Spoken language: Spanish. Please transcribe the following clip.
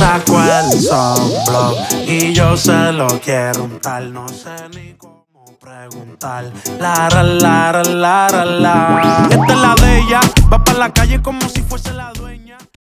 sacó el sunblock y yo se lo quiero untar. No sé ni cómo preguntar. La. Esta es la de ella, va pa' la calle como si fuese la dueña.